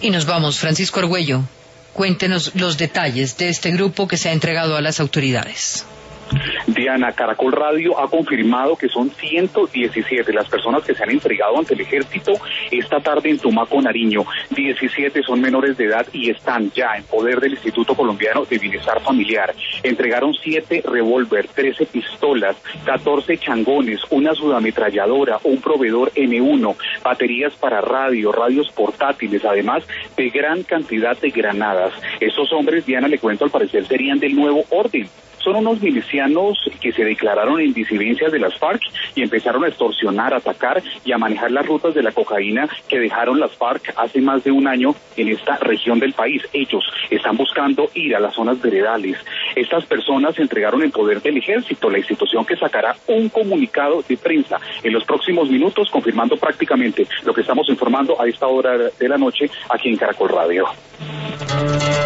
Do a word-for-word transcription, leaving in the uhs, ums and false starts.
Y nos vamos, Francisco Argüello. Cuéntenos los detalles de este grupo que se ha entregado a las autoridades. Diana, Caracol Radio ha confirmado que son ciento diecisiete las personas que se han entregado ante el ejército esta tarde en Tumaco, Nariño. diecisiete son menores de edad y están ya en poder del Instituto Colombiano de Bienestar Familiar. Entregaron siete revólver, trece pistolas, catorce changones, una subametralladora, un proveedor eme uno, baterías para radio, radios portátiles, además de gran cantidad de granadas. Estos hombres, Diana, le cuento, al parecer serían del Nuevo Orden. Son unos milicianos que se declararon en disidencias de las FARC y empezaron a extorsionar, a atacar y a manejar las rutas de la cocaína que dejaron las FARC hace más de un año en esta región del país. Ellos están buscando ir a las zonas veredales. Estas personas se entregaron en poder del ejército, la institución que sacará un comunicado de prensa en los próximos minutos, confirmando prácticamente lo que estamos informando a esta hora de la noche aquí en Caracol Radio.